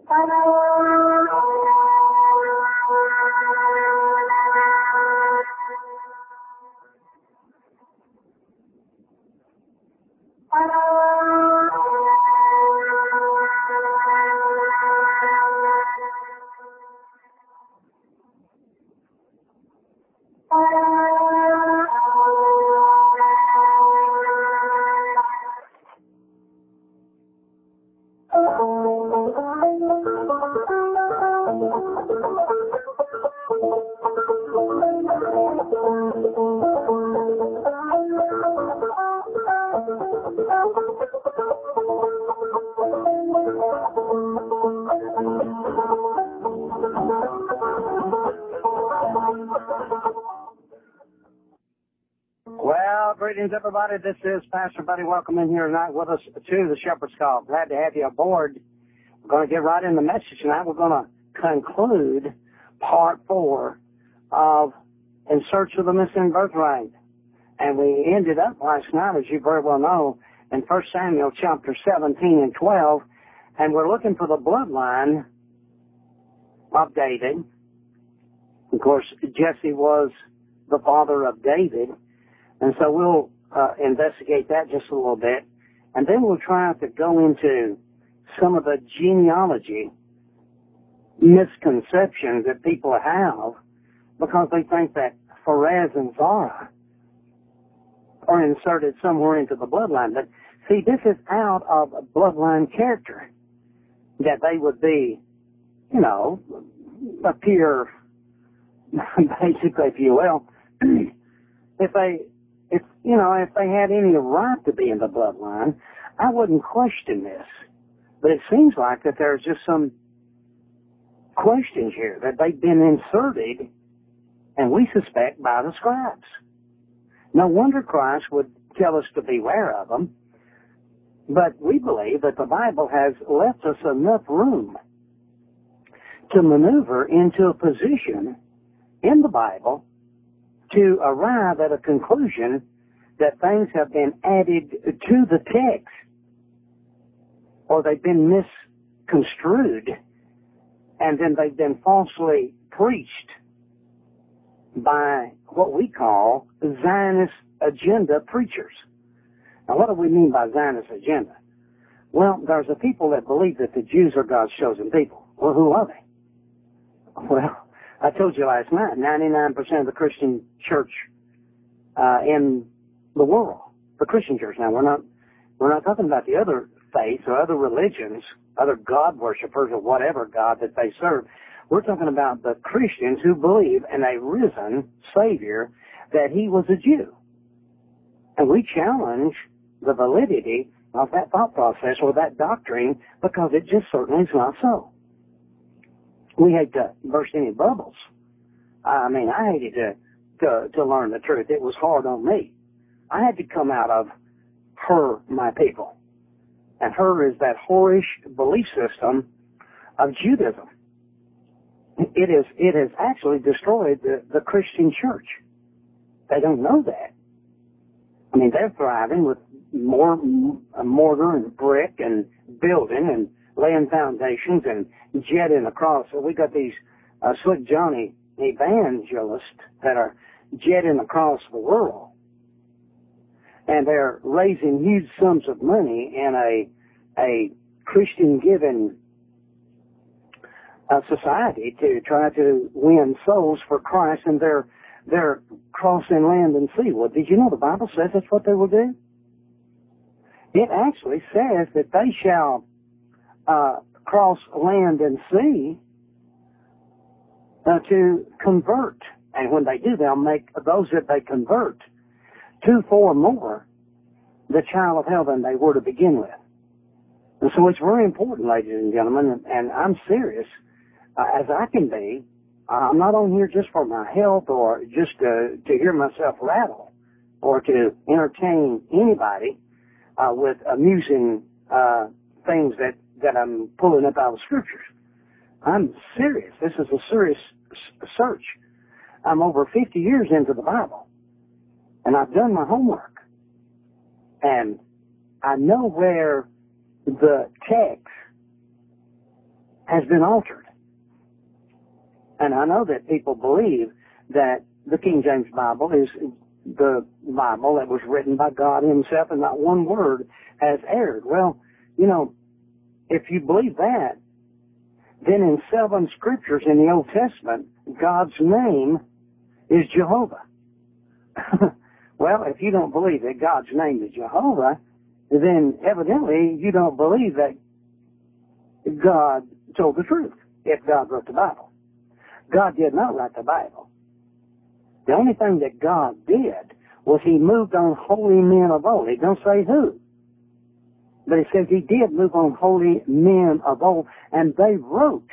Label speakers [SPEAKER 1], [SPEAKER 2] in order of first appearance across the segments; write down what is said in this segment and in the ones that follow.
[SPEAKER 1] Well, greetings, everybody. This is Pastor Buddy. Welcome in here tonight with us to the Shepherd's Call. Glad to have you aboard. We're going to get right in the message tonight. We're going to conclude part 4 of In Search of the Missing Birthright. And we ended up last night, as you very well know, in 1 Samuel chapter 17 and 12. And we're looking for the bloodline of David. Of course, Jesse was the father of David. And so we'll investigate that just a little bit. And then we'll try to go into some of the genealogy misconceptions that people have because they think that Pharez and Zara are inserted somewhere into the bloodline. But see, this is out of bloodline character that they would be, you know, appear, basically, if you will, if they had any right to be in the bloodline, I wouldn't question this. But it seems like that there's just some questions here, that they've been inserted, and we suspect by the scribes. No wonder Christ would tell us to beware of them, but we believe that the Bible has left us enough room to maneuver into a position in the Bible to arrive at a conclusion that things have been added to the text or they've been misconstrued and then they've been falsely preached by what we call Zionist agenda preachers. Now, what do we mean by Zionist agenda? Well, there's a people that believe that the Jews are God's chosen people. Well, who are they? Well, I told you last night, 99% of the Christian church in the world, the Christian church. Now, we're not talking about the other faiths or other religions, other God worshippers or whatever God that they serve. We're talking about the Christians who believe in a risen Savior, that He was a Jew. And we challenge the validity of that thought process or that doctrine because it just certainly is not so. We hate to burst any bubbles. I mean, I hated to learn the truth. It was hard on me. I had to come out of her, my people. And her is that whorish belief system of Judaism. It has actually destroyed the Christian church. They don't know that. I mean, they're thriving with more mortar and brick and building and laying foundations and jetting across. So we got these Slick Johnny evangelists that are jetting across the world. And they're raising huge sums of money in a Christian-given society to try to win souls for Christ, and they're crossing land and sea. Well, did you know the Bible says that's what they will do? It actually says that they shall cross land and sea to convert. And when they do, they'll make those that they convert 2-4 more the child of hell than they were to begin with. And so it's very important, ladies and gentlemen, and I'm serious as I can be. I'm not on here just for my health or just to hear myself rattle or to entertain anybody with amusing things that I'm pulling up out of scriptures. I'm serious. This is a serious search. I'm over 50 years into the Bible, and I've done my homework. And I know where the text has been altered. And I know that people believe that the King James Bible is the Bible that was written by God himself and not one word has erred. Well, you know, if you believe that, then in 7 scriptures in the Old Testament, God's name is Jehovah. Well, if you don't believe that God's name is Jehovah, then evidently you don't believe that God told the truth if God wrote the Bible. God did not write the Bible. The only thing that God did was he moved on holy men of old. It don't say who. But it says he did move on holy men of old, and they wrote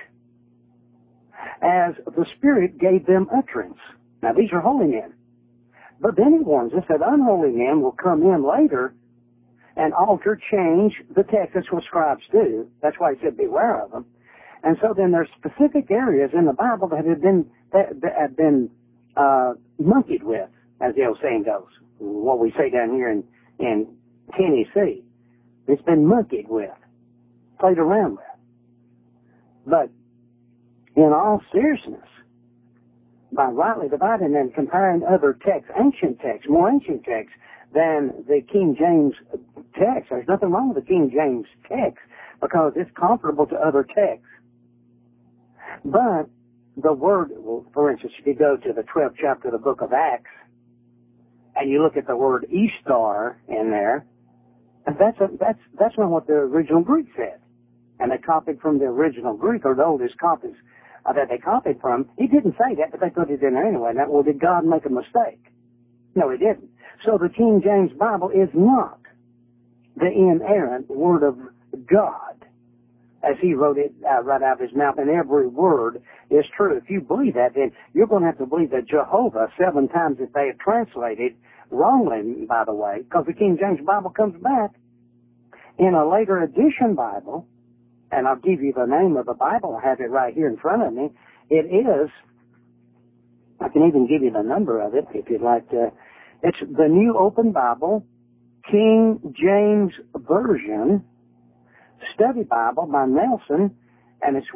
[SPEAKER 1] as the Spirit gave them utterance. Now, these are holy men. But then he warns us that unholy men will come in later and alter, change the text. That's what scribes do. That's why he said beware of them. And so then there's specific areas in the Bible that have been monkeyed with, as the old saying goes. What we say down here in Tennessee. It's been monkeyed with, played around with. But in all seriousness, by rightly dividing and comparing other texts, ancient texts, more ancient texts than the King James text, there's nothing wrong with the King James text because it's comparable to other texts. But the word, well, for instance, if you go to the 12th chapter of the book of Acts and you look at the word Ishtar in there, that's not what the original Greek said. And they copied from the original Greek, or the oldest copies that they copied from. He didn't say that, but they put it in there anyway. Now, well, did God make a mistake? No, he didn't. So the King James Bible is not the inerrant Word of God, as he wrote it right out of his mouth, and every word is true. If you believe that, then you're going to have to believe that Jehovah 7 times that they have translated wrongly, by the way, because the King James Bible comes back in a later edition Bible, and I'll give you the name of the Bible. I have it right here in front of me. It is, I can even give you the number of it if you'd like to. It's the New Open Bible, King James Version, Study Bible by Nelson, and it's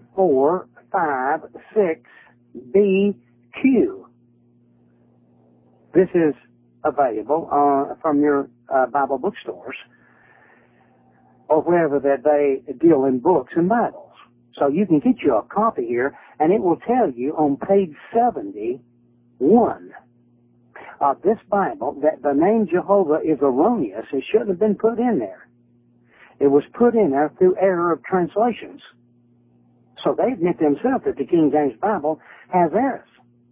[SPEAKER 1] 1456BQ. This is available from your Bible bookstores or wherever that they deal in books and Bibles. So you can get you a copy here, and it will tell you on page 71 of this Bible that the name Jehovah is erroneous. It shouldn't have been put in there. It was put in there through error of translations. So they admit themselves that the King James Bible has errors.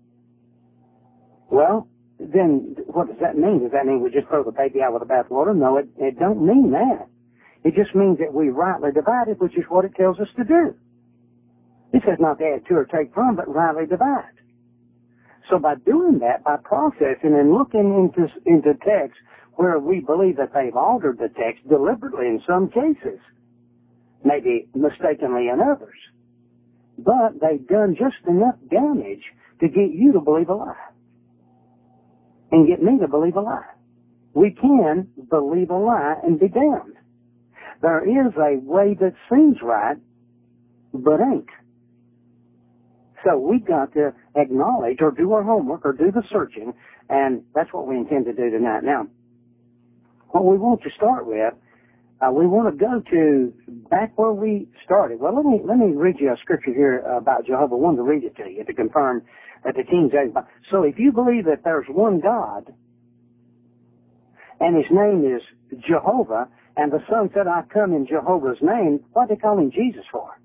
[SPEAKER 1] Well, then what does that mean? Does that mean we just throw the baby out with the bathwater? No, it don't mean that. It just means that we rightly divide it, which is what it tells us to do. It says not to add to or take from, but rightly divide. So by doing that, by processing and looking into texts where we believe that they've altered the text deliberately in some cases, maybe mistakenly in others, but they've done just enough damage to get you to believe a lie and get me to believe a lie. We can believe a lie and be damned. There is a way that seems right, but ain't. So we've got to acknowledge or do our homework or do the searching, and that's what we intend to do tonight. Now, what we want to start with, we want to go to back where we started. Well, let me read you a scripture here about Jehovah. I wanted to read it to you to confirm that the King James Bible. So if you believe that there's one God, and his name is Jehovah, and the Son said, I come in Jehovah's name, what do they call him Jesus for?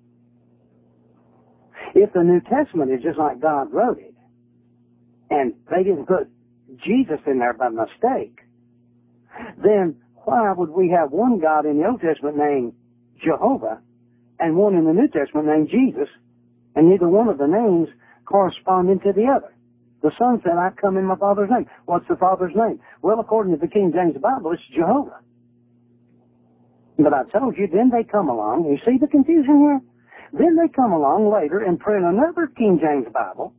[SPEAKER 1] If the New Testament is just like God wrote it, and they didn't put Jesus in there by mistake, then why would we have one God in the Old Testament named Jehovah and one in the New Testament named Jesus, and neither one of the names corresponding to the other? The Son said, I come in my Father's name. What's the Father's name? Well, according to the King James Bible, it's Jehovah. But I told you, then they come along. You see the confusion here? Then they come along later and print another King James Bible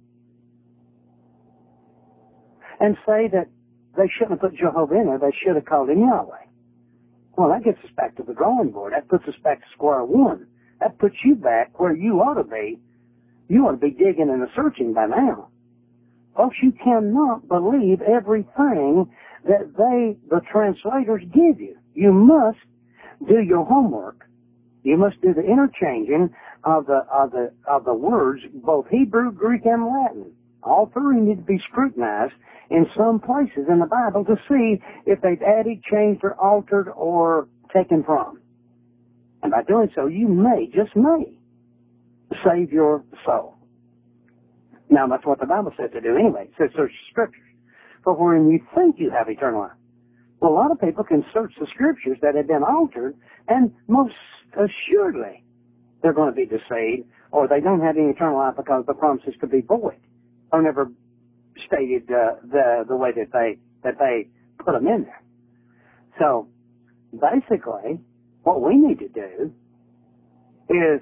[SPEAKER 1] and say that they shouldn't have put Jehovah in there. They should have called him Yahweh. Well, that gets us back to the drawing board. That puts us back to square one. That puts you back where you ought to be. You ought to be digging and searching by now. Folks, you cannot believe everything that the translators give you. You must do your homework. You must do the interchanging of the words, both Hebrew, Greek, and Latin. All three need to be scrutinized in some places in the Bible to see if they've added, changed, or altered, or taken from. And by doing so, you may, just may, save your soul. Now, that's what the Bible says to do anyway. It says search the Scriptures for wherein you think you have eternal life. Well, a lot of people can search the Scriptures that have been altered, and most assuredly they're going to be deceived, or they don't have any eternal life because the promises could be void, or never stated the way that they put them in there. So, basically, what we need to do is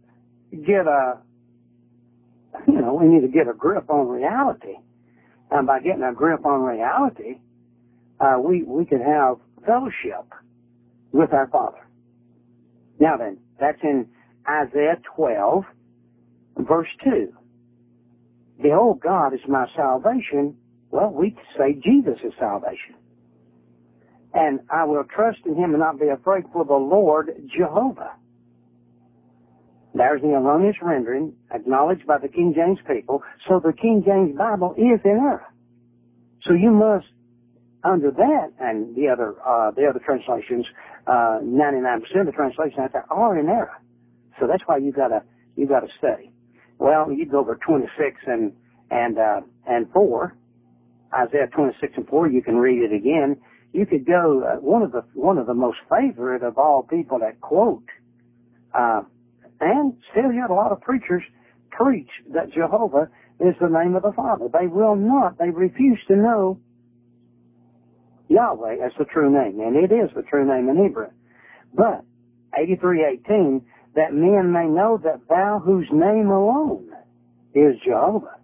[SPEAKER 1] we need to get a grip on reality. And by getting a grip on reality, we can have fellowship with our Father. Now then, that's in Isaiah 12, verse 2. Behold, God is my salvation. Well, we say Jesus is salvation. And I will trust in Him and not be afraid, for the Lord Jehovah. There's the erroneous rendering acknowledged by the King James people. So the King James Bible is in error. So you must, under that and the other translations, 99% of the translations out there are in error. So that's why you gotta study. Well, you go over 26 and 4, Isaiah 26 and 4. You can read it again. You could go one of the most favorite of all people that quote, and still yet a lot of preachers preach that Jehovah is the name of the Father. They will not. They refuse to know Yahweh as the true name, and it is the true name in Hebrew. But 83:18, that men may know that thou, whose name alone is Jehovah,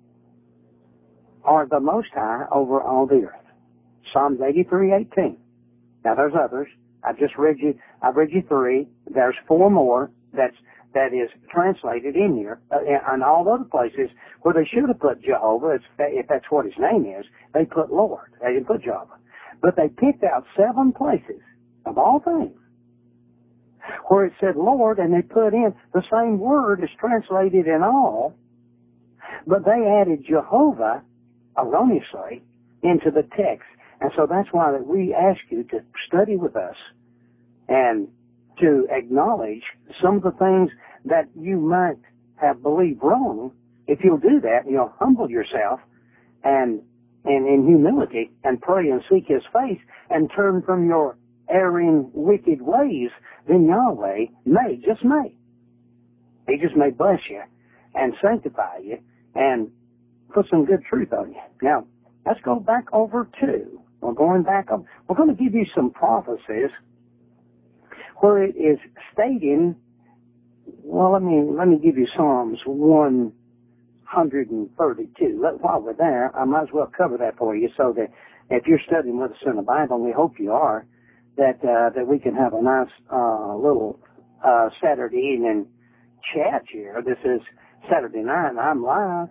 [SPEAKER 1] art the Most High over all the earth. Psalms 83:18. Now there's others. I've read you 3. There's 4 more that is translated in here. And all other places where they should have put Jehovah, if that's what his name is, they put Lord. They didn't put Jehovah. But they picked out 7 places, of all things, where it said Lord, and they put in the same word as translated in all, but they added Jehovah, erroneously, into the text. And so that's why that we ask you to study with us and to acknowledge some of the things that you might have believed wrong. If you'll do that, you'll humble yourself and in humility and pray and seek His face and turn from your erring, wicked ways, then Yahweh may, He just may bless you and sanctify you and put some good truth on you. Now, let's go back over to, we're going to give you some prophecies where it is stating, well, let me give you Psalms 132. While we're there, I might as well cover that for you so that if you're studying with us in the Bible, and we hope you are, that we can have a nice little Saturday evening chat here. This is Saturday night, and I'm live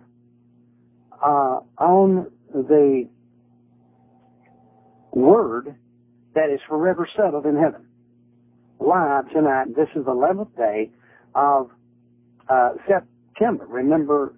[SPEAKER 1] on the Word that is forever settled in heaven. Live tonight. This is the 11th day of September. Remember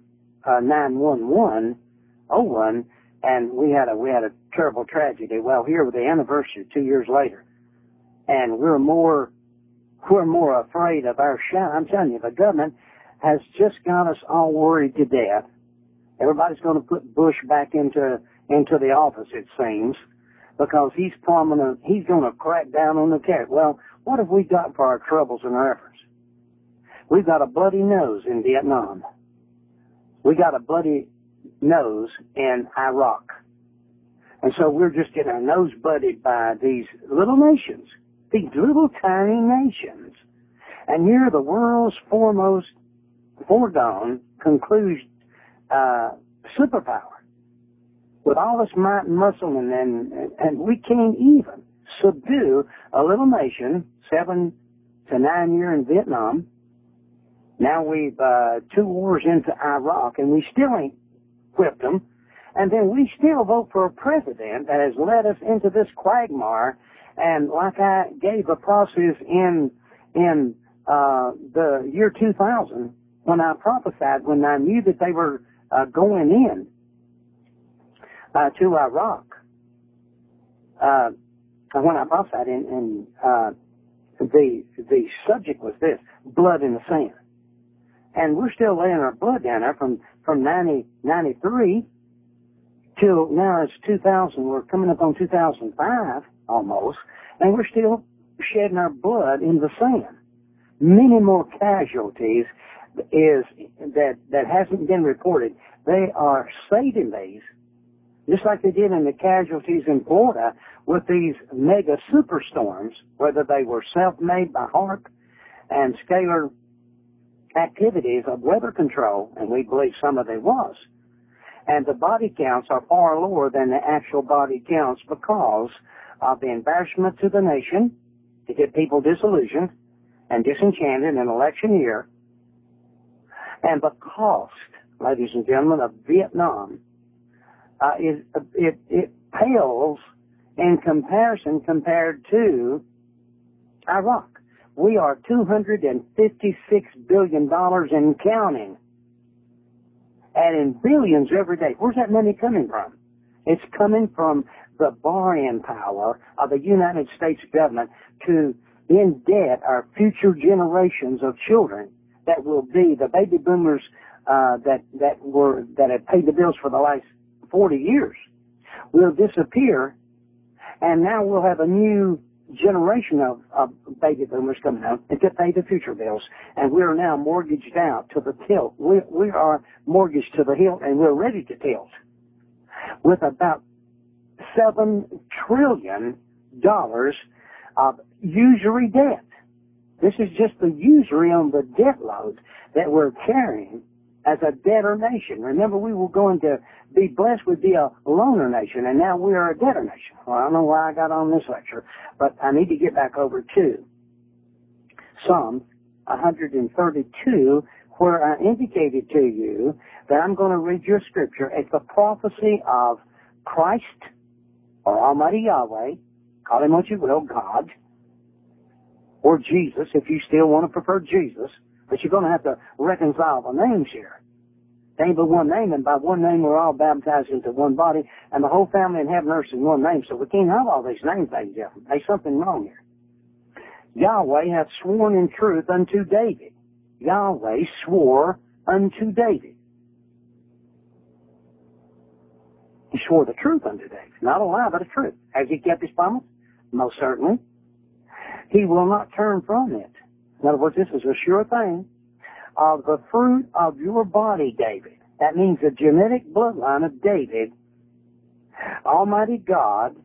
[SPEAKER 1] 9/11/01, and we had a terrible tragedy. Well, here with the anniversary 2 years later, and we're more afraid of our shine. I'm telling you, the government has just got us all worried to death. Everybody's going to put Bush back into the office, it seems, because he's going to crack down on the terror. Well, what have we got for our troubles and our efforts? We've got a bloody nose in Vietnam. We got a bloody nose in Iraq. And so we're just getting our nose butted by these little nations, these little tiny nations. And here the world's foremost, foregone, conclusion, superpower. With all this might and muscle, and we can't even subdue a little nation, 7 to 9 years in Vietnam, Now we've 2 wars into Iraq, and we still ain't whipped them. And then we still vote for a president that has led us into this quagmire. And like I gave a process in the year 2000, when I prophesied, when I knew that they were going in to Iraq, when I prophesied, and the subject was this: blood in the sand. And we're still laying our blood down there from 1993 till now. It's 2000. We're coming up on 2005 almost, and we're still shedding our blood in the sand. Many more casualties that hasn't been reported. They are saving these, just like they did in the casualties in Florida with these mega superstorms, whether they were self-made by HAARP and scalar activities of weather control, and we believe some of it was. And the body counts are far lower than the actual body counts because of the embarrassment to the nation to get people disillusioned and disenchanted in an election year, and the cost, ladies and gentlemen, of Vietnam. It pales in comparison compared to Iraq. We are $256 billion and counting, and in billions every day. Where's that money coming from? It's coming from the borrowing power of the United States government to indebt our future generations of children that will be the baby boomers that have paid the bills for the last 40 years will disappear, and now we'll have a new generation of baby boomers coming out and to pay the future bills. And we are now mortgaged out to the tilt. We are mortgaged to the hilt, and we're ready to tilt with about $7 trillion of usury debt. This is just the usury on the debt load that we're carrying as a debtor nation. Remember, we were going to be blessed with be a loaner nation, and now we are a debtor nation. Well, I don't know why I got on this lecture, but I need to get back over to Psalm 132, where I indicated to you that I'm going to read your scripture. It's a prophecy of Christ, or Almighty Yahweh, call him what you will, God, or Jesus, if you still want to prefer Jesus, but you're going to have to reconcile the names here. There ain't but one name, and by one name we're all baptized into one body, and the whole family in heaven and earth is in one name, so we can't have all these names, ladies and gentlemen. There's something wrong here. Yahweh hath sworn in truth unto David. Yahweh swore unto David. He swore the truth unto David. Not a lie, but a truth. Has he kept his promise? Most certainly. He will not turn from it. In other words, this is a sure thing. Of the fruit of your body, David. That means the genetic bloodline of David. Almighty God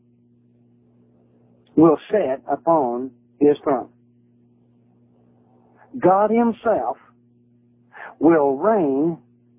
[SPEAKER 1] will set upon his throne. God himself will reign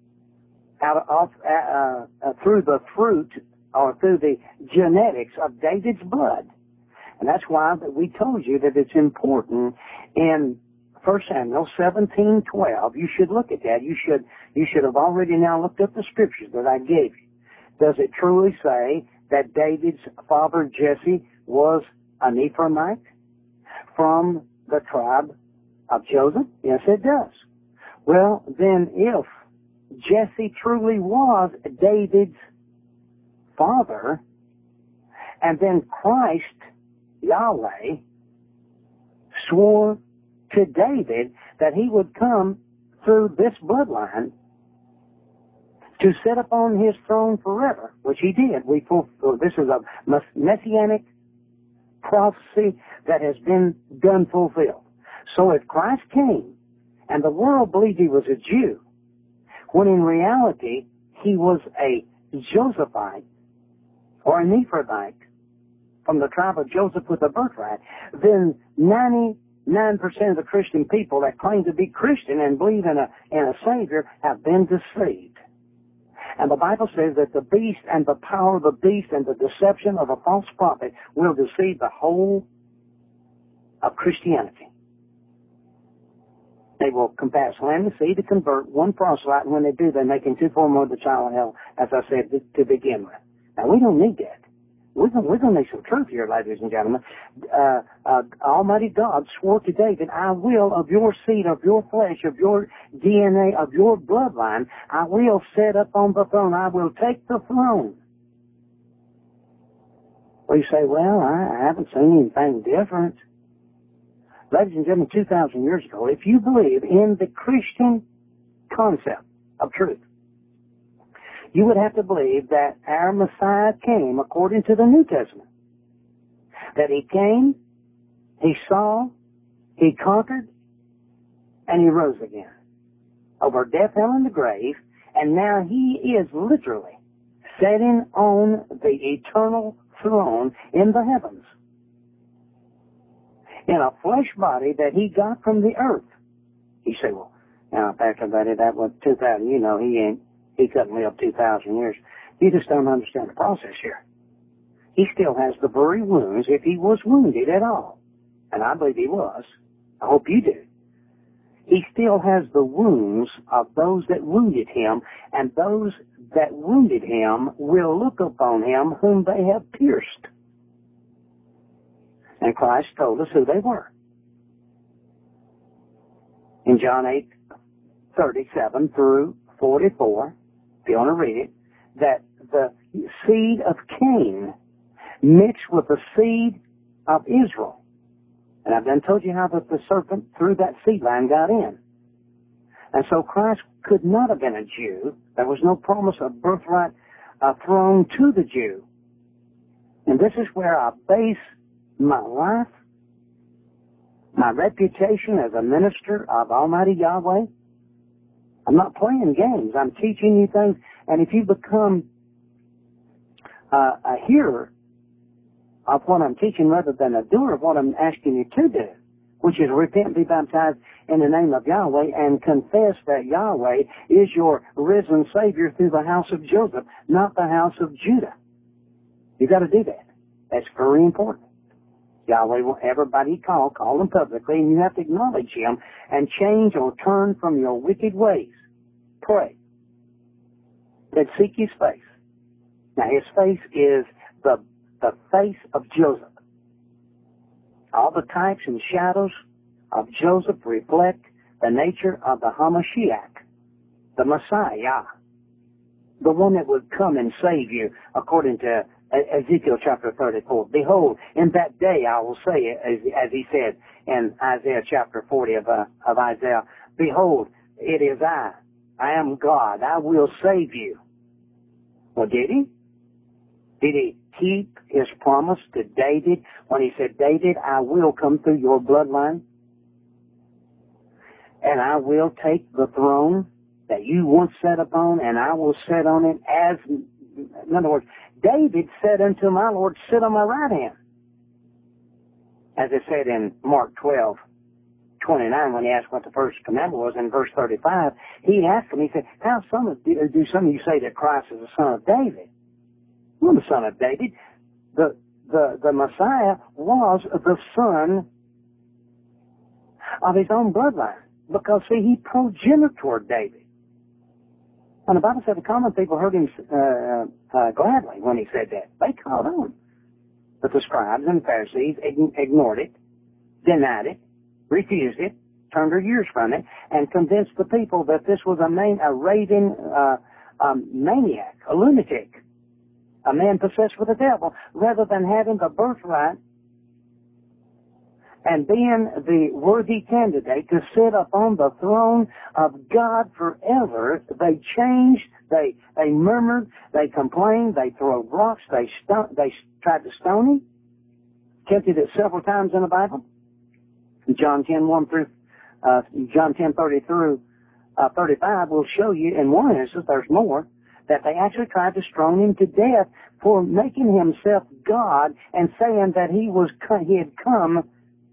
[SPEAKER 1] through the fruit or through the genetics of David's blood. And that's why we told you that it's important in 1 Samuel 17:12. You should look at that. You should have already now looked up the scriptures that I gave you. Does it truly say that David's father Jesse was an Ephraimite from the tribe of Joseph? Yes, it does. Well, then if Jesse truly was David's father, and then Christ, Yahweh, swore to David that he would come through this bloodline to sit upon his throne forever, which he did. This is a messianic prophecy that has been done fulfilled. So if Christ came and the world believed he was a Jew, when in reality he was a Josephite or an Ephraimite from the tribe of Joseph with a birthright, then 99% of the Christian people that claim to be Christian and believe in a Savior have been deceived. And the Bible says that the beast and the power of the beast and the deception of a false prophet will deceive the whole of Christianity. They will compass land and sea to convert one proselyte, and when they do, they make him twofold more the child of hell, as I said, to begin with. Now, we don't need that. We're going to need some truth here, ladies and gentlemen. Almighty God swore to David, I will of your seed, of your flesh, of your DNA, of your bloodline, I will set up on the throne. I will take the throne. Well, you say, well, I haven't seen anything different. Ladies and gentlemen, 2,000 years ago, if you believe in the Christian concept of truth, you would have to believe that our Messiah came according to the New Testament. That he came, he saw, he conquered, and he rose again over death, hell, and the grave, and now he is literally sitting on the eternal throne in the heavens in a flesh body that he got from the earth. You say, well, now, Pastor Buddy, that was 2,000, he couldn't live 2,000 years. You just don't understand the process here. He still has the very wounds if he was wounded at all. And I believe he was. I hope you do. He still has the wounds of those that wounded him, and those that wounded him will look upon him whom they have pierced. And Christ told us who they were. In John 8:37 through 44, if you want to read it, that the seed of Cain mixed with the seed of Israel. And I've done told you how that the serpent through that seed line got in. And so Christ could not have been a Jew. There was no promise of birthright thrown to the Jew. And this is where I base my life, my reputation as a minister of Almighty Yahweh. I'm not playing games. I'm teaching you things. And if you become a hearer of what I'm teaching rather than a doer of what I'm asking you to do, which is repent and be baptized in the name of Yahweh and confess that Yahweh is your risen Savior through the house of Joseph, not the house of Judah. You've got to do that. That's very important. Yahweh will everybody call him publicly, and you have to acknowledge him and change or turn from your wicked ways. Pray. Then seek his face. Now his face is the face of Joseph. All the types and shadows of Joseph reflect the nature of the Hamashiach, the Messiah, the one that would come and save you, according to Ezekiel chapter 34. Behold, in that day I will say, as he said in Isaiah chapter 40 of Isaiah, behold, it is I am God, I will save you. Well, did he? Did he keep his promise to David when he said, David, I will come through your bloodline, and I will take the throne that you once sat upon, and I will sit on it as, in other words, David said unto my Lord, sit on my right hand. As it said in Mark 12:29, when he asked what the first commandment was, in verse 35, he asked him, he said, how do some of you say that Christ is the son of David? Well, the son of David. The Messiah was the son of his own bloodline. Because, see, he progenitor David. And the Bible said the common people heard him gladly when he said that. They caught on. But the scribes and Pharisees ignored it, denied it, refused it, turned their ears from it, and convinced the people that this was a raving maniac, a lunatic, a man possessed with the devil, rather than having the birthright and being the worthy candidate to sit upon the throne of God forever. They changed, they murmured, they complained, they threw rocks, they tried to stone him. Tempted it several times in the Bible. John 10:30 through 35 will show you in one instance, there's more, that they actually tried to stone him to death for making himself God and saying that he had come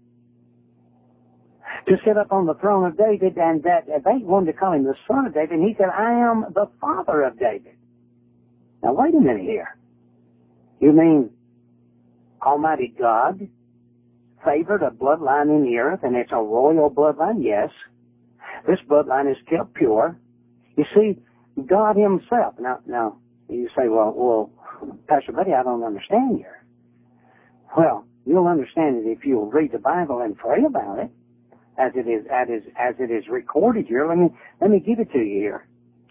[SPEAKER 1] to sit up on the throne of David, and that they wanted to call him the son of David, and he said, I am the father of David. Now wait a minute here. You mean Almighty God favored a bloodline in the earth, and it's a royal bloodline? Yes. This bloodline is kept pure. You see, God Himself. Now you say, well, Pastor Buddy, I don't understand here. Well, you'll understand it if you'll read the Bible and pray about it, as it is recorded here. Let me give it to you here.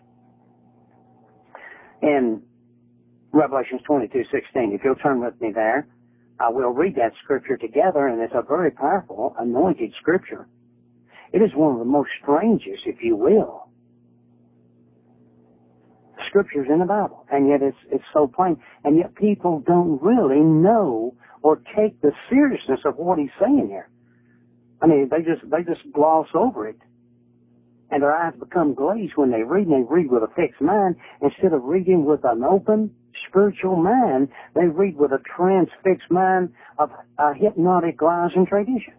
[SPEAKER 1] In Revelation 22:16, if you'll turn with me there, we'll read that scripture together, and it's a very powerful, anointed scripture. It is one of the most strangest, if you will, scriptures in the Bible, and yet it's so plain, and yet people don't really know or take the seriousness of what he's saying here. I mean, they just gloss over it, and their eyes become glazed when they read, and they read with a fixed mind instead of reading with an open spiritual mind. They read with a transfixed mind of hypnotic lies and tradition.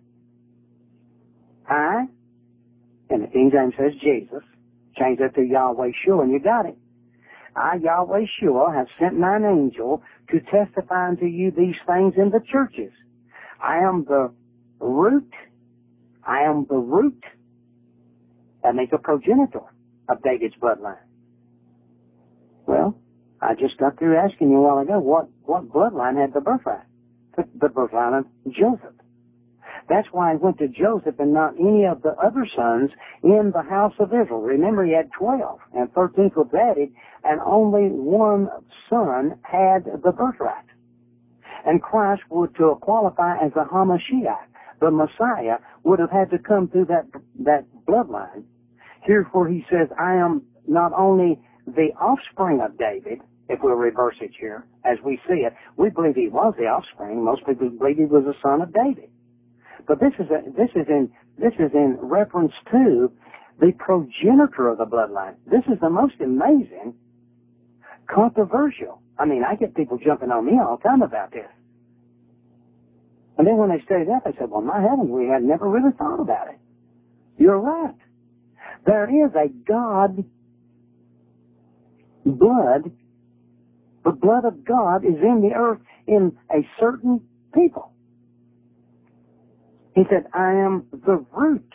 [SPEAKER 1] I, and the King James says Jesus, change that to Yahweh Shua, and you got it. I, Yahweh Shua, have sent mine angel to testify unto you these things in the churches. I am the root. I am the root. That makes a progenitor of David's bloodline. Well, I just got through asking you a while ago what bloodline had the birthright. The birthline of Joseph. That's why I went to Joseph and not any of the other sons in the house of Israel. Remember, he had 12, and 13th was added, and only one son had the birthright. And Christ would, to qualify as the Hamashiach, the Messiah, would have had to come through that bloodline. Here's where he says, I am not only the offspring of David, if we'll reverse it here, as we see it. We believe he was the offspring. Most people believe he was the son of David. But this is in reference to the progenitor of the bloodline. This is the most amazing, controversial. I mean, I get people jumping on me all the time about this. And then when they studied that, they said, well, my heavens, we had never really thought about it. You're right. There is a God blood. The blood of God is in the earth in a certain people. He said, I am the root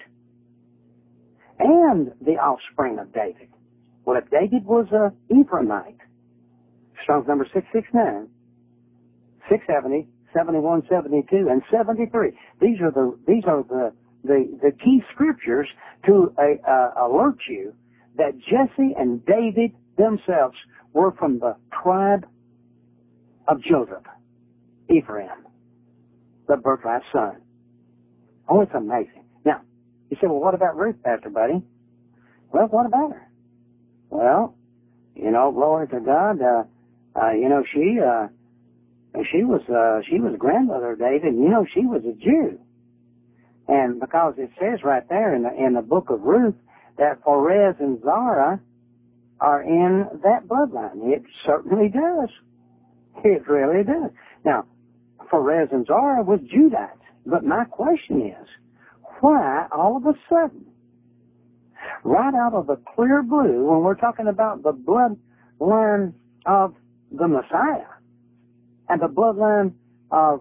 [SPEAKER 1] and the offspring of David. Well, if David was a Ephraimite, Strong's number 669, 670, 71, 72, and 73. These are the key scriptures to alert you that Jesse and David themselves were from the tribe of Joseph, Ephraim, the birthright son. Oh, it's amazing. Now, you say, well, what about Ruth, Pastor Buddy? Well, what about her? Well, glory to God. She was a grandmother of David, and she was a Jew. And because it says right there in the book of Ruth that Perez and Zara are in that bloodline. It certainly does. It really does. Now, Perez and Zara was Judites. But my question is, why all of a sudden, right out of the clear blue, when we're talking about the bloodline of the Messiah and the bloodline of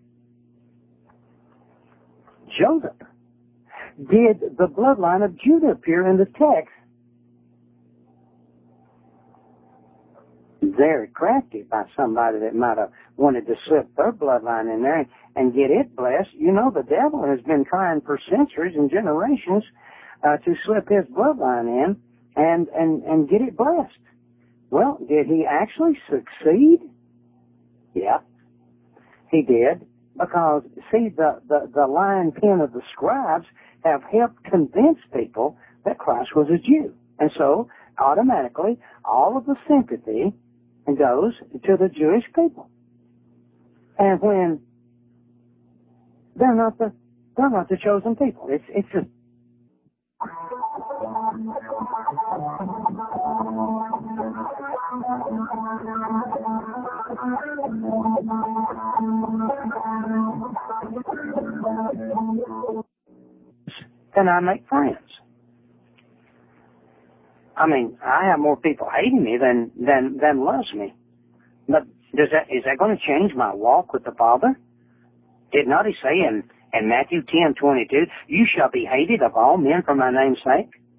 [SPEAKER 1] Joseph, did the bloodline of Judah appear in the text? Very crafty by somebody that might have wanted to slip their bloodline in there and get it blessed. The devil has been trying for centuries and generations to slip his bloodline in and get it blessed. Well, did he actually succeed? Yeah, he did. Because, see, the lion pen of the scribes have helped convince people that Christ was a Jew. And so, automatically, all of the sympathy goes to the Jewish people. And when they're not the chosen people. It's just and I make friends. I mean, I have more people hating me than loves me. But is that going to change my walk with the Father? Did not he say in Matthew 10:22, you shall be hated of all men for my name's sake?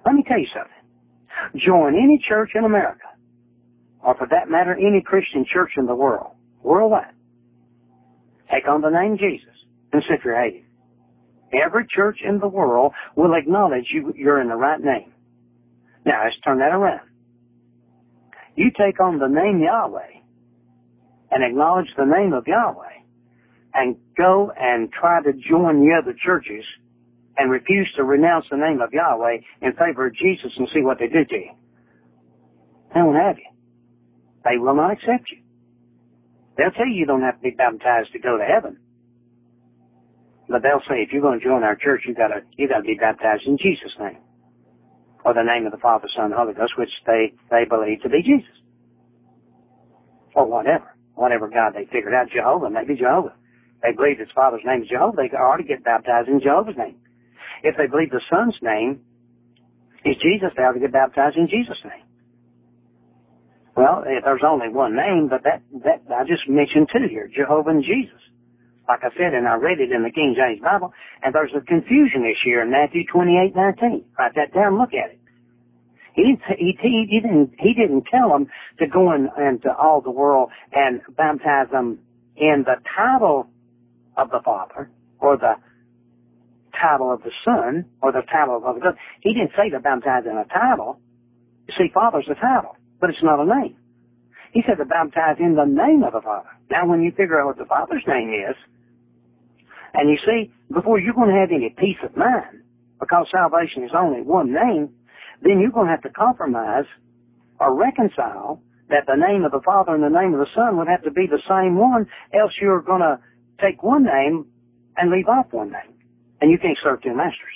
[SPEAKER 1] Let me tell you something. Join any church in America, or for that matter, any Christian church in the world, worldwide. Take on the name Jesus and see if you're hated. Every church in the world will acknowledge you're in the right name. Now, let's turn that around. You take on the name Yahweh and acknowledge the name of Yahweh and go and try to join the other churches and refuse to renounce the name of Yahweh in favor of Jesus and see what they do to you. They won't have you. They will not accept you. They'll tell you don't have to be baptized to go to heaven. But they'll say, if you're going to join our church, you gotta be baptized in Jesus' name. Or the name of the Father, Son, and Holy Ghost, which they believe to be Jesus. Or whatever. Whatever God they figured out. Jehovah, maybe Jehovah. They believe his Father's name is Jehovah, they ought to get baptized in Jehovah's name. If they believe the Son's name is Jesus, they ought to get baptized in Jesus' name. Well, there's only one name, but that I just mentioned two here, Jehovah and Jesus. Like I said, and I read it in the King James Bible, and there's a confusion this year in Matthew 28:19. Write that down, look at it. He didn't tell them to go into all the world and baptize them in the title of the Father, or the title of the Son, or the title of the God. He didn't say to baptize in a title. You see, Father's a title, but it's not a name. He said to baptize in the name of the Father. Now, when you figure out what the Father's name is, and you see, before you're going to have any peace of mind, because salvation is only one name, then you're going to have to compromise or reconcile that the name of the Father and the name of the Son would have to be the same one, else you're going to take one name and leave off one name. And you can't serve two masters.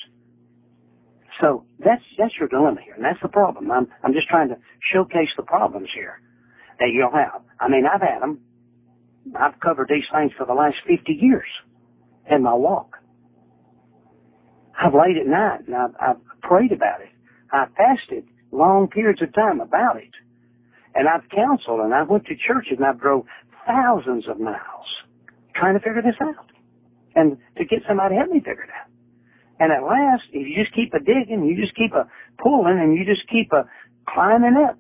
[SPEAKER 1] So that's your dilemma here, and that's the problem. I'm just trying to showcase the problems here that you'll have. I mean, I've had them. I've covered these things for the last 50 years in my walk. I've laid at night and I've prayed about it. I've fasted long periods of time about it. And I've counseled and I went to churches and I've drove thousands of miles trying to figure this out and to get somebody to help me figure it out. And at last, if you just keep a digging, you just keep a pulling, and you just keep a climbing up,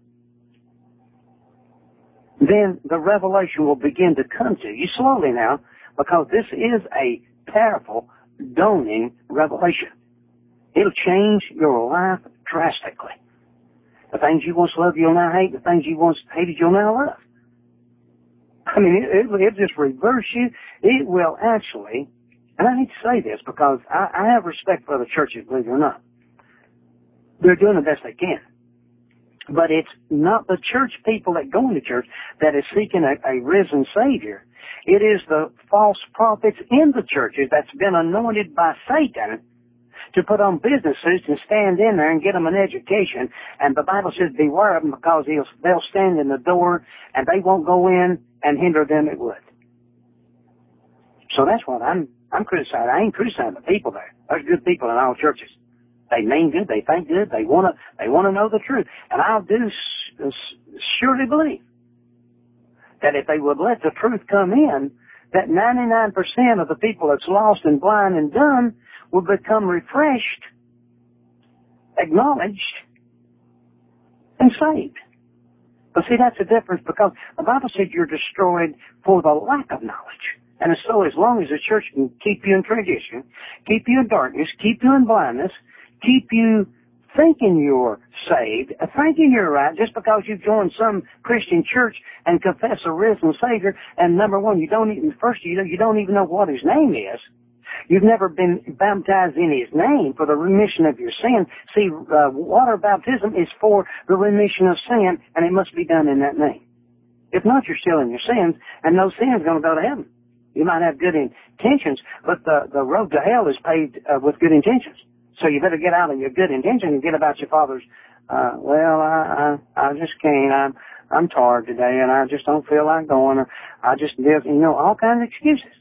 [SPEAKER 1] then the revelation will begin to come to you slowly now, because this is a powerful, dawning revelation. It'll change your life drastically. The things you once loved, you'll now hate. The things you once hated, you'll now love. I mean, it'll just reverse you. It will actually, and I need to say this because I have respect for other churches, believe it or not. They're doing the best they can. But it's not the church people that go into church that is seeking a risen Savior. It is the false prophets in the churches that's been anointed by Satan to put on business suits and stand in there and get them an education. And the Bible says beware of them, because they'll stand in the door and they won't go in and hinder them it would. So that's what I'm criticizing. I ain't criticizing the people there. There's good people in all churches. They mean good. They think good. They want to know the truth. And I do surely believe that if they would let the truth come in, that 99% of the people that's lost and blind and dumb will become refreshed, acknowledged, and saved. But see, that's the difference, because the Bible said you're destroyed for the lack of knowledge. And so as long as the church can keep you in tradition, keep you in darkness, keep you in blindness, keep you thinking you're saved, thinking you're right, just because you've joined some Christian church and confess a risen Savior, and number one, you don't even know what His name is. You've never been baptized in His name for the remission of your sin. See, water baptism is for the remission of sin, and it must be done in that name. If not, you're still in your sins, and those sins are going to go to heaven. You might have good intentions, but the road to hell is paved with good intentions. So you better get out of your good intention and get about your Father's, I just can't. I'm tired today, and I just don't feel like going, or I just, all kinds of excuses.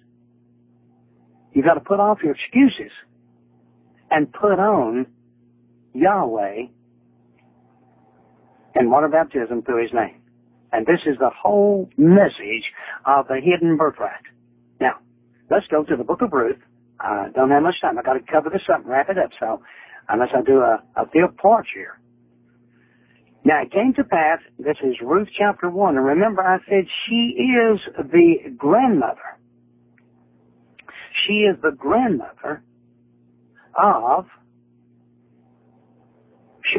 [SPEAKER 1] You got to put off your excuses and put on Yahweh and water baptism through His name. And this is the whole message of the hidden birthright. Now, let's go to the book of Ruth. I don't have much time. I got to cover this up and wrap it up. So unless I do a fifth part here. Now it came to pass, this is Ruth chapter 1, and remember I said she is the grandmother. She is the grandmother of, she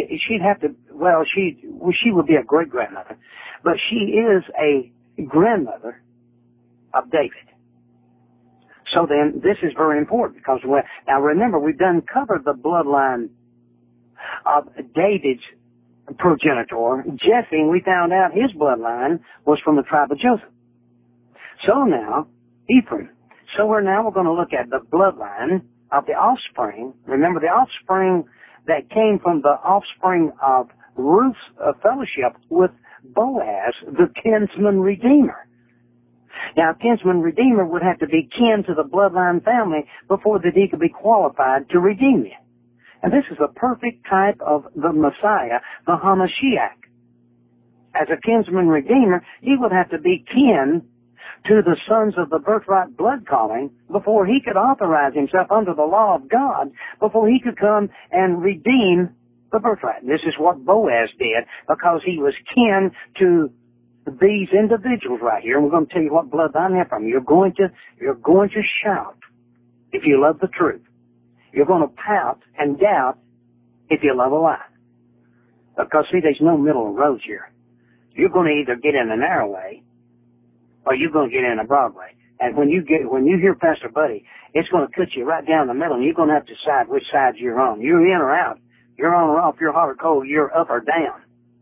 [SPEAKER 1] would be a great grandmother, but she is a grandmother of David. So then, this is very important because, now remember, we've done covered the bloodline of David's progenitor, Jesse, and we found out his bloodline was from the tribe of Joseph. So now, Ephraim. So we're going to look at the bloodline of the offspring. Remember, the offspring that came from the offspring of Ruth's fellowship with Boaz, the kinsman redeemer. Now, a kinsman redeemer would have to be kin to the bloodline family before that he could be qualified to redeem you. And this is a perfect type of the Messiah, the Hamashiach. As a kinsman redeemer, he would have to be kin to the sons of the birthright blood calling before he could authorize himself under the law of God, before he could come and redeem the birthright. This is what Boaz did because he was kin to these individuals right here. And we're going to tell you what bloodline they're from. You're going to shout if you love the truth. You're going to pout and doubt if you love a lie. Because see, there's no middle road here. You're going to either get in a narrow way or you're going to get in a broad way. And when you hear Pastor Buddy, it's going to cut you right down the middle, and you're going to have to decide which side you're on. You're in or out. You're on or off. You're hot or cold. You're up or down.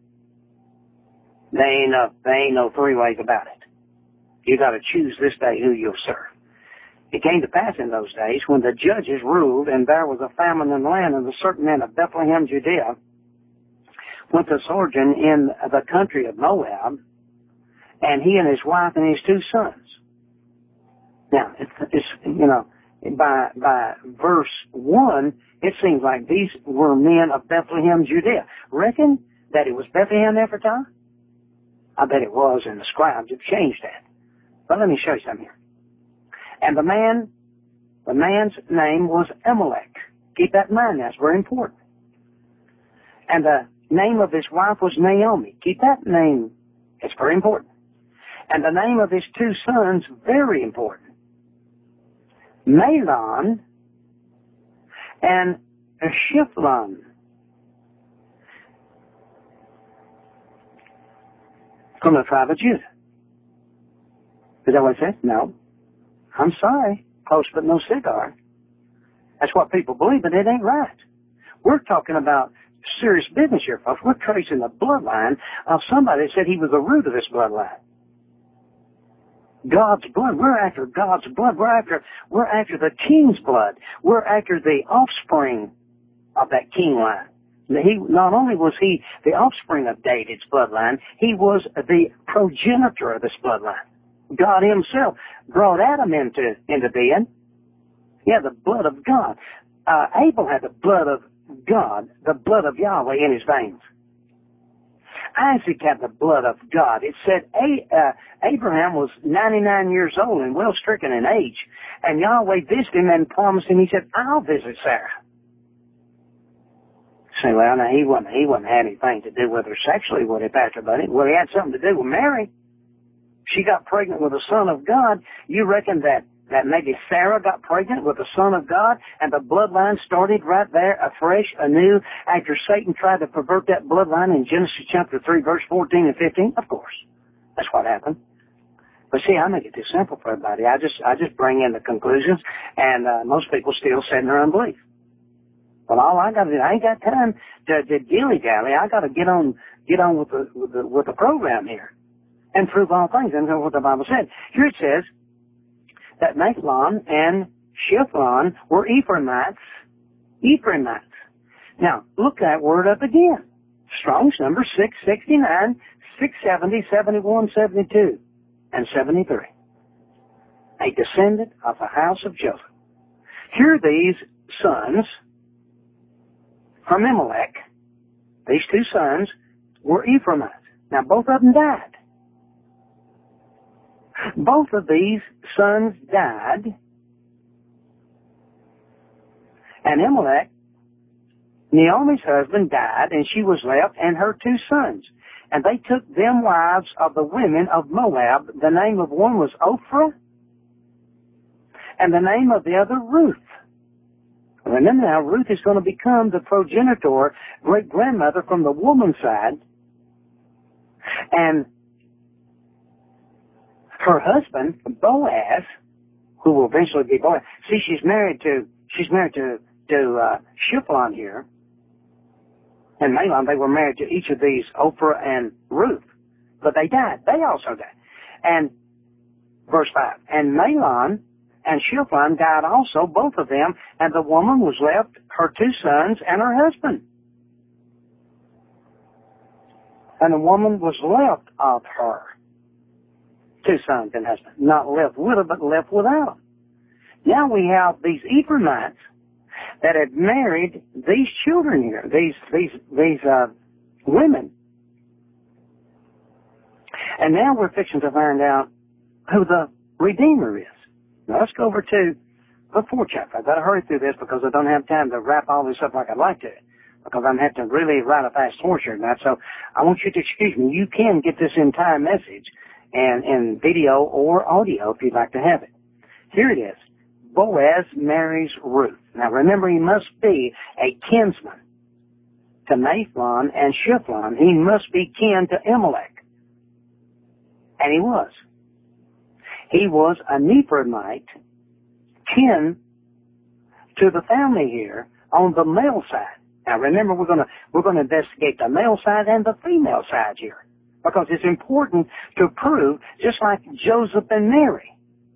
[SPEAKER 1] There ain't no three ways about it. You got to choose this day who you'll serve. It came to pass in those days when the judges ruled, and there was a famine in the land, and a certain man of Bethlehem, Judea, went to sojourn in the country of Moab, and he and his wife and his two sons. Now, by verse 1, it seems like these were men of Bethlehem, Judea. Reckon that it was Bethlehem Ephratah? I bet it was, and the scribes have changed that. But let me show you something here. And the man's name was Amalek. Keep that in mind, that's very important. And the name of his wife was Naomi. Keep that name, it's very important. And the name of his two sons, very important. Mahlon and Shiphlon. From the tribe of Judah. Is that what it says? No. I'm sorry. Close but no cigar. That's what people believe, but it ain't right. We're talking about serious business here, folks. We're tracing the bloodline of somebody that said he was the root of this bloodline. God's blood. We're after God's blood. We're after the king's blood. We're after the offspring of that king line. Not only was he the offspring of David's bloodline, he was the progenitor of this bloodline. God himself brought Adam into being. Yeah, the blood of God. Abel had the blood of God, the blood of Yahweh in his veins. Isaac had the blood of God. It said Abraham was 99 years old and well stricken in age, and Yahweh visited him and promised him, he said, I'll visit Sarah. Say, well, now he wouldn't have anything to do with her sexually, would he, Pastor Buddy? Well, he had something to do with Mary. She got pregnant with the Son of God. You reckon that maybe Sarah got pregnant with the Son of God, and the bloodline started right there afresh, anew, after Satan tried to pervert that bloodline in Genesis chapter 3, verse 14 and 15? Of course. That's what happened. But see, I make it too simple for everybody. I just bring in the conclusions, and most people still sit in their unbelief. Well, all I got to do, I ain't got time to dilly-dally. I got to get on with the program here and prove all things. And that's what the Bible said. Here it says that Mahlon and Shiphlon were Ephraimites. Now, look that word up again. Strong's number 669, 670, 71, 72, and 73. A descendant of the house of Joseph. Here these sons from Amalek, these two sons, were Ephraimites. Now, both of them died. Both of these sons died, and Amalek Naomi's husband died, and she was left and her 2 sons. And they took them wives of the women of Moab. The name of one was Ophrah, and the name of the other Ruth. Remember now, Ruth is going to become the progenitor, great-grandmother from the woman's side. And her husband, Boaz, who will eventually be Boaz. See, she's married to Shiphlon here. And Mahlon, they were married to each of these, Ophrah and Ruth. But they died. They also died. And verse 5, and Mahlon and Shiphlon died also, both of them, and the woman was left, her 2 sons, and her husband. And the woman was left of her 2 sons and husband. Not left with her, but left without them. Now we have these Ephraimites that had married these children here, these women. And now we're fixing to find out who the Redeemer is. Now let's go over to the 4th chapter. I've got to hurry through this because I don't have time to wrap all this up like I'd like to, because I'm going to have to really ride a fast horse here tonight. So I want you to excuse me. You can get this entire message in video or audio if you'd like to have it. Here it is. Boaz marries Ruth. Now remember, he must be a kinsman to Mahlon and Shiphlon. He must be kin to Elimelech. And he was. He was a Ephraimite, kin to the family here on the male side. Now remember, we're going to investigate the male side and the female side here, because it's important to prove, just like Joseph and Mary.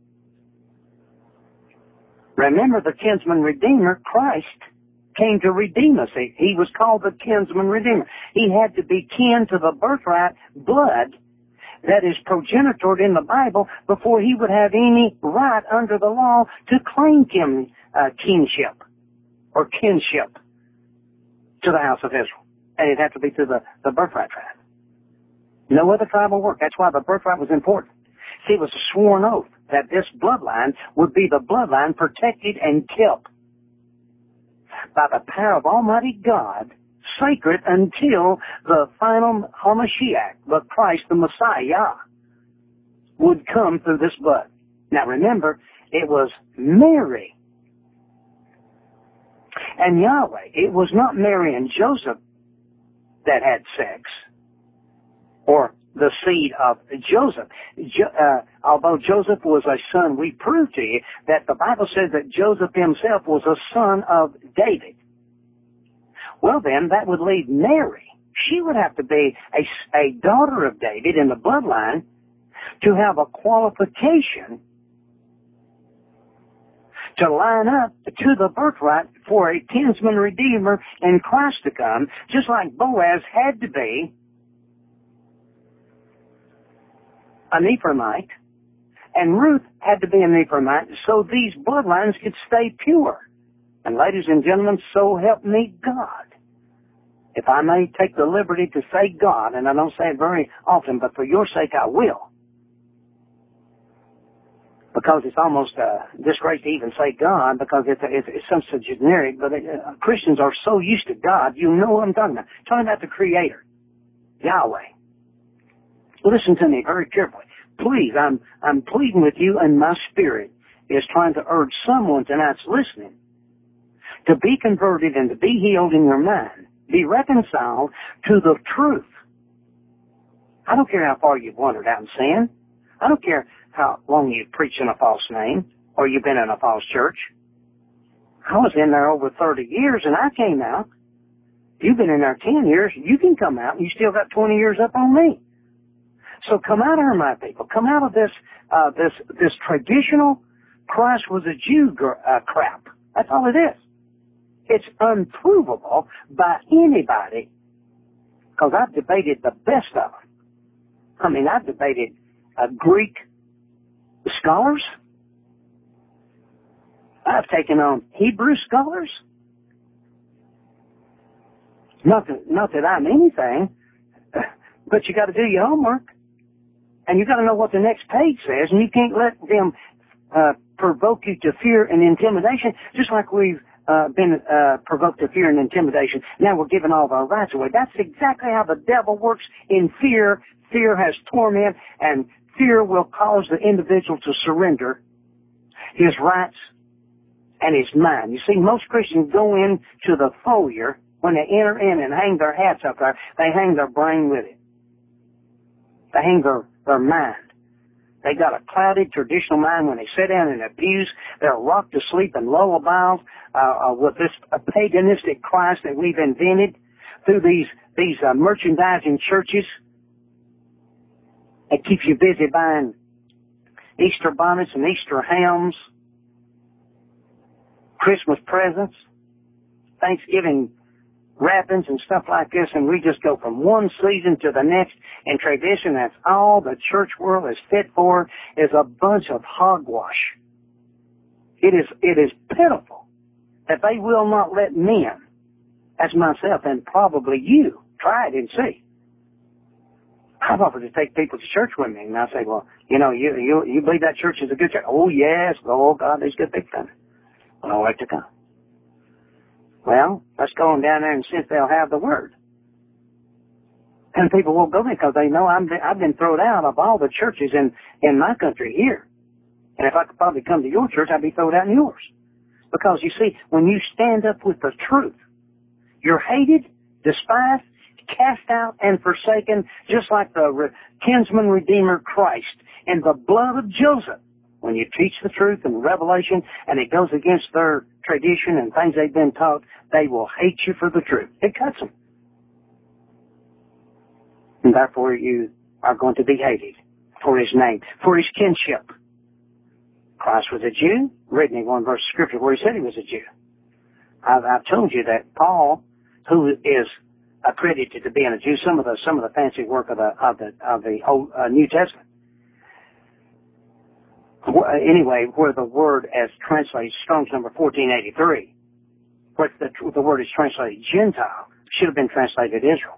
[SPEAKER 1] Remember, the kinsman redeemer, Christ, came to redeem us. He was called the kinsman redeemer. He had to be kin to the birthright blood that is progenitored in the Bible before he would have any right under the law to claim kingship or kinship to the house of Israel. And it'd have to be through the birthright tribe. No other tribe will work. That's why the birthright was important. See, it was a sworn oath that this bloodline would be the bloodline protected and kept by the power of Almighty God, sacred until the final HaMashiach, the Christ, the Messiah, would come through this blood. Now remember, it was Mary and Yahweh. It was not Mary and Joseph that had sex, or the seed of Joseph. Although Joseph was a son, we proved to you that the Bible says that Joseph himself was a son of David. Well then, that would leave Mary. She would have to be a daughter of David in the bloodline to have a qualification to line up to the birthright for a kinsman redeemer in Christ to come, just like Boaz had to be an Ephraimite, and Ruth had to be an Ephraimite, so these bloodlines could stay pure. And ladies and gentlemen, so help me God. If I may take the liberty to say God, and I don't say it very often, but for your sake I will, because it's almost a disgrace to even say God, because it's some so generic, but Christians are so used to God, you know what I'm talking about. I'm talking about the Creator, Yahweh. Listen to me very carefully. Please, I'm pleading with you, and my spirit is trying to urge someone tonight's listening to be converted and to be healed in your mind. Be reconciled to the truth. I don't care how far you've wandered out in sin. I don't care how long you've preached in a false name or you've been in a false church. I was in there over 30 years and I came out. You've been in there 10 years. You can come out and you still got 20 years up on me. So come out of here, my people. Come out of this traditional Christ was a Jew crap. That's all it is. It's unprovable by anybody, because I've debated the best of them. I mean, I've debated Greek scholars. I've taken on Hebrew scholars. Not that I'm anything, but you got to do your homework. And you got to know what the next page says, and you can't let them provoke you to fear and intimidation, just like we've been provoked to fear and intimidation. Now we're giving all of our rights away. That's exactly how the devil works in fear. Fear has torment, and fear will cause the individual to surrender his rights and his mind. You see, most Christians go into the foyer when they enter in and hang their hats up there. They hang their brain with it. They hang their mind. They got a clouded, traditional mind. When they sit down in the pews, they're rocked to sleep in lullabies with this paganistic Christ that we've invented through these merchandising churches. It keeps you busy buying Easter bonnets and Easter hams, Christmas presents, Thanksgiving wrappings and stuff like this, and we just go from one season to the next in tradition. That's all the church world is fit for, is a bunch of hogwash. It is pitiful that they will not let men, as myself and probably you, try it and see. I've offered to take people to church with me, and I say, well, you believe that church is a good church? Oh, yes. Oh, God, there's good big things. Well, I'd like to come. Well, let's go on down there and see if they'll have the word. And people won't go there because they know I've been thrown out of all the churches in my country here. And if I could probably come to your church, I'd be thrown out in yours. Because, you see, when you stand up with the truth, you're hated, despised, cast out, and forsaken, just like the kinsman redeemer Christ in the blood of Joseph. When you teach the truth and revelation and it goes against their tradition and things they've been taught, they will hate you for the truth. It cuts them. And therefore you are going to be hated for his name, for his kinship. Christ was a Jew. Read me one verse of scripture where he said he was a Jew. I've told you that Paul, who is accredited to being a Jew, some of the fancy work of the Old New Testament. Anyway, where the word as translated, Strong's number 1483, where the word is translated Gentile, should have been translated Israel.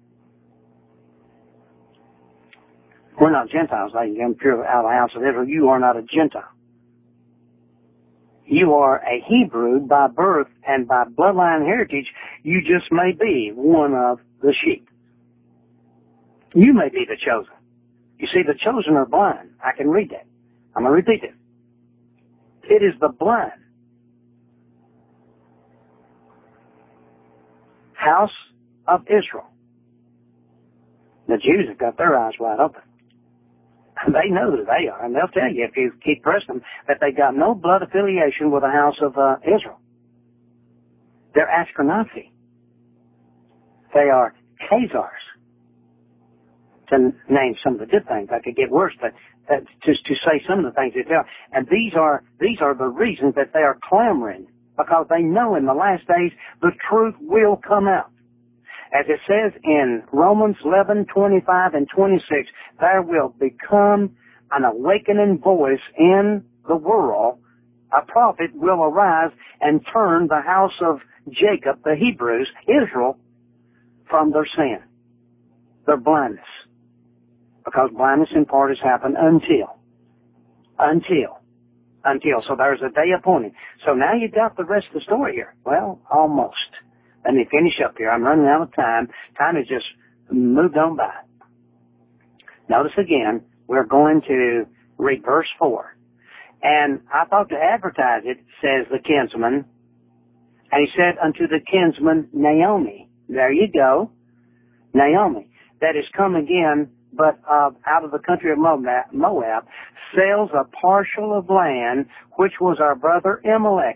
[SPEAKER 1] We're not Gentiles, ladies and gentlemen, pure out of the house of Israel. You are not a Gentile. You are a Hebrew by birth and by bloodline heritage. You just may be one of the sheep. You may be the chosen. You see, the chosen are blind. I can read that. I'm going to repeat it. It is the blind house of Israel. The Jews have got their eyes wide open. They know who they are, and they'll tell you if you keep pressing them that they got no blood affiliation with the house of Israel. They're Ashkenazi. They are Khazars. To name some of the good things, I could get worse, but just to say some of the things they are. And these are the reasons that they are clamoring, because they know in the last days the truth will come out. As it says in Romans 11:25 and 26, there will become an awakening voice in the world. A prophet will arise and turn the house of Jacob, the Hebrews, Israel, from their sin, their blindness. Because blindness in part has happened until. So there's a day appointed. So now you've got the rest of the story here. Well, almost. Let me finish up here. I'm running out of time. Time has just moved on by. Notice again, we're going to read verse 4. And I thought to advertise it, says the kinsman. And he said unto the kinsman, Naomi. There you go. Naomi. That is come again, but out of the country of Moab, sells a parcel of land, which was our brother Amalek.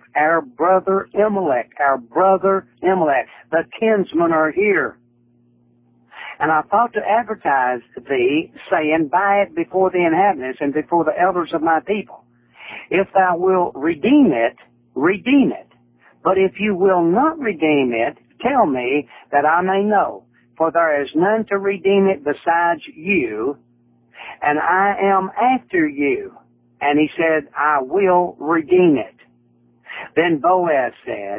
[SPEAKER 1] The kinsmen are here. And I thought to advertise thee, saying, buy it before the inhabitants and before the elders of my people. If thou wilt redeem it, redeem it. But if you will not redeem it, tell me that I may know. For there is none to redeem it besides you, and I am after you. And he said, I will redeem it. Then Boaz said,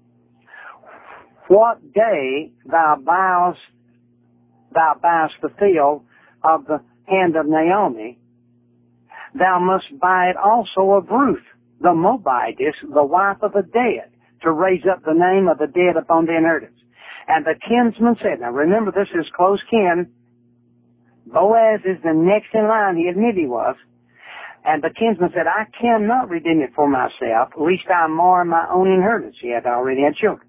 [SPEAKER 1] what day thou buyest the field of the hand of Naomi, thou must buy it also of Ruth, the Moabitess, the wife of the dead, to raise up the name of the dead upon the inheritance. And the kinsman said, now remember, this is close kin. Boaz is the next in line. He admitted he was. And the kinsman said, I cannot redeem it for myself, lest I mar my own inheritance. He had already had children.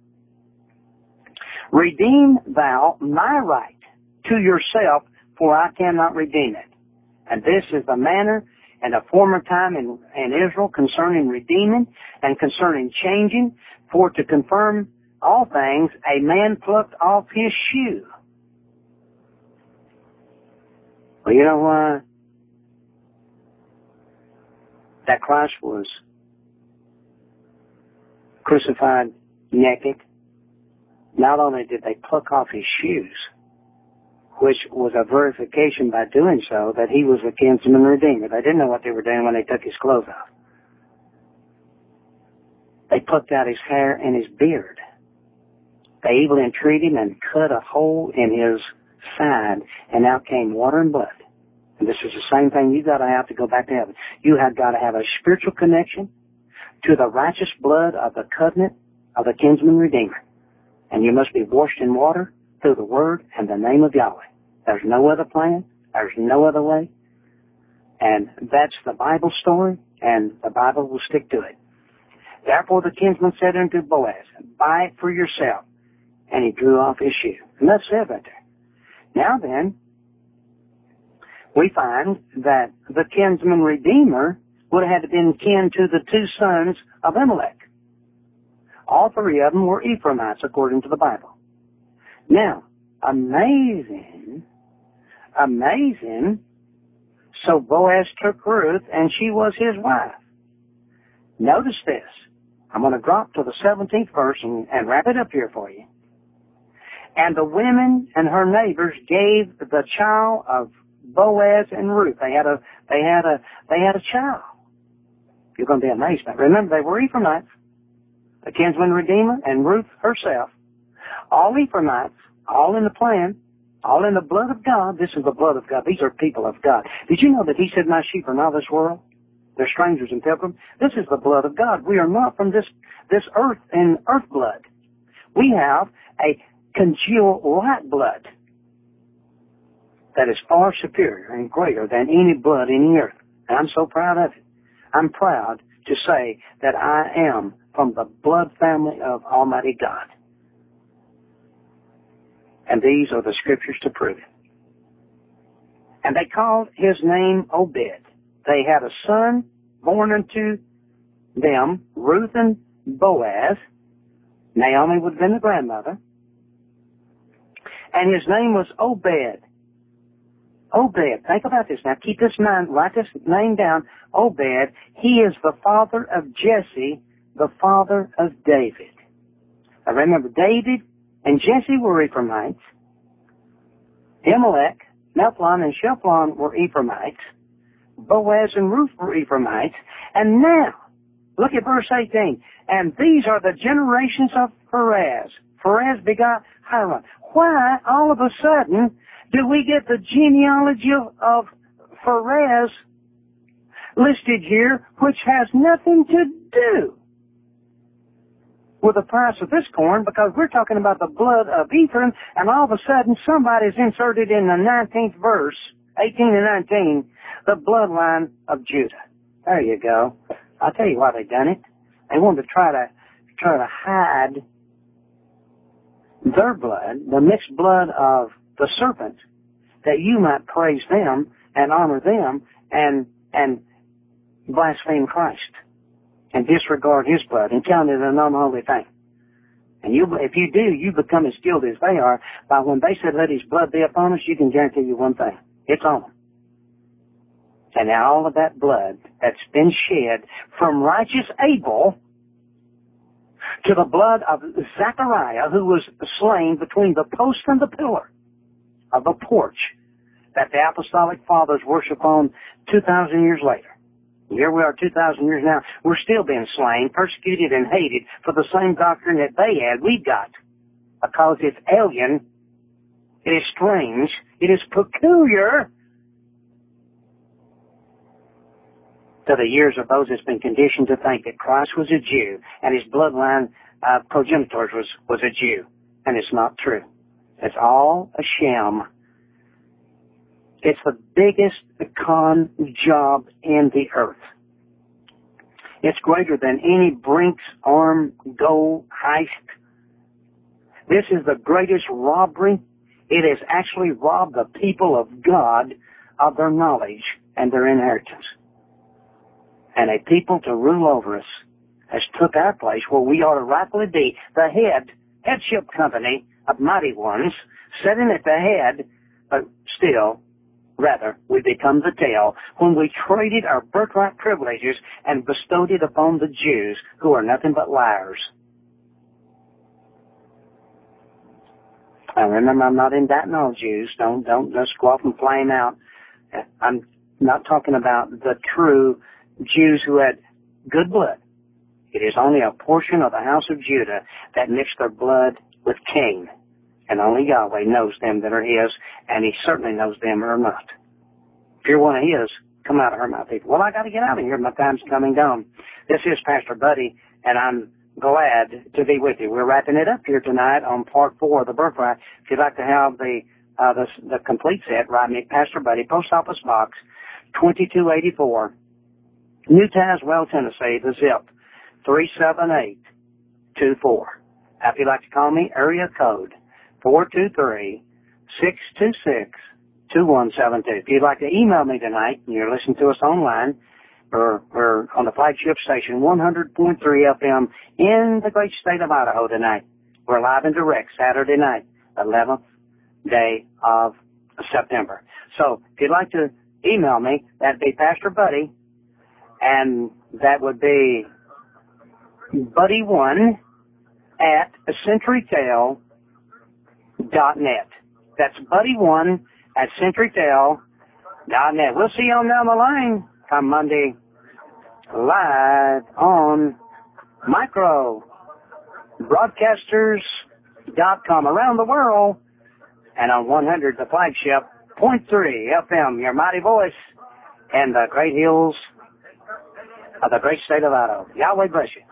[SPEAKER 1] Redeem thou my right to yourself, for I cannot redeem it. And this is the manner and a former time in Israel concerning redeeming and concerning changing, for to confirm all things, a man plucked off his shoe. Well, you know why? That Christ was crucified naked. Not only did they pluck off his shoes, which was a verification by doing so that he was the kinsman redeemer. They didn't know what they were doing when they took his clothes off. They plucked out his hair and his beard. They evilly entreated him and cut a hole in his side, and out came water and blood. And this is the same thing you got to have to go back to heaven. You have got to have a spiritual connection to the righteous blood of the covenant of the kinsman redeemer. And you must be washed in water through the word and the name of Yahweh. There's no other plan. There's no other way. And that's the Bible story, and the Bible will stick to it. Therefore the kinsman said unto Boaz, buy it for yourself. And he drew off his shoe. And that's it right there. Now then, we find that the kinsman redeemer would have had to been kin to the two sons of Amalek. All three of them were Ephraimites according to the Bible. Now, amazing. So Boaz took Ruth, and she was his wife. Notice this. I'm going to drop to the 17th verse and wrap it up here for you. And the women and her neighbors gave the child of Boaz and Ruth. They had a child. You're going to be amazed. Remember, they were Ephraimites, the kinsman redeemer, and Ruth herself. All Ephraimites, all in the plan, all in the blood of God. This is the blood of God. These are people of God. Did you know that he said, my sheep are not of this world? They're strangers and pilgrims. This is the blood of God. We are not from this earth and earth blood. We have a congealed light blood that is far superior and greater than any blood in the earth. And I'm so proud of it. I'm proud to say that I am from the blood family of Almighty God. And these are the scriptures to prove it. And they called his name Obed. They had a son born unto them, Ruth and Boaz. Naomi would have been the grandmother. And his name was Obed. Obed. Think about this. Now keep this in mind. Write this name down. Obed. He is the father of Jesse, the father of David. Now remember, David and Jesse were Ephraimites. Amalek, Nephilim, and Shephlon were Ephraimites. Boaz and Ruth were Ephraimites. And now, look at verse 18. And these are the generations of Perez. Perez begot Hiram. Why, all of a sudden, do we get the genealogy of Perez listed here, which has nothing to do with the price of this corn, because we're talking about the blood of Ephraim, and all of a sudden somebody's inserted in the 19th verse, 18 and 19, the bloodline of Judah. There you go. I'll tell you why they done it. They wanted to try to hide their blood, the mixed blood of the serpent, that you might praise them and honor them and blaspheme Christ and disregard his blood and count it an unholy thing. And if you do, you become as guilty as they are. By when they said, let his blood be upon us, you can guarantee you one thing. It's on them. And now all of that blood that's been shed from righteous Abel to the blood of Zechariah, who was slain between the post and the pillar of the porch that the apostolic fathers worship on 2,000 years later. Here we are 2,000 years now. We're still being slain, persecuted, and hated for the same doctrine that they had, we got. Because it's alien, it is strange, it is peculiar to the ears of those that's been conditioned to think that Christ was a Jew and his bloodline progenitors was a Jew. And it's not true. It's all a sham. It's the biggest con job in the earth. It's greater than any Brinks armed gold heist. This is the greatest robbery. It has actually robbed the people of God of their knowledge and their inheritance. And a people to rule over us has took our place where we ought to rightfully be the headship company of mighty ones, sitting at the head, but still, rather, we become the tail when we traded our birthright privileges and bestowed it upon the Jews, who are nothing but liars. And remember, I'm not indicting all Jews. Don't just go off and flame out. I'm not talking about the true Jews who had good blood. It is only a portion of the house of Judah that mixed their blood with Cain. And only Yahweh knows them that are his, and he certainly knows them that are not. If you're one of his, come out of her, my people. Well, I got to get out of here. My time's coming down. This is Pastor Buddy, and I'm glad to be with you. We're wrapping it up here tonight on part 4 of the Birthright. If you'd like to have the complete set, write me, Pastor Buddy, Post Office Box 2284, New Tazewell, Tennessee, the zip 37824. If you'd like to call me, area code 423-626-2172. If you'd like to email me tonight, and you're listening to us online, we're on the flagship station 100.3 FM in the great state of Idaho tonight. We're live and direct Saturday night, 11th day of September. So if you'd like to email me, that'd be Pastor Buddy, and that would be buddy1@centurytale.net. That's buddy1@centurytale.net. We'll see you on down the line come Monday live on microbroadcasters.com around the world, and on 100, the flagship, 0.3 FM, your mighty voice, and the great hills of the great state of Idaho. Yahweh bless you.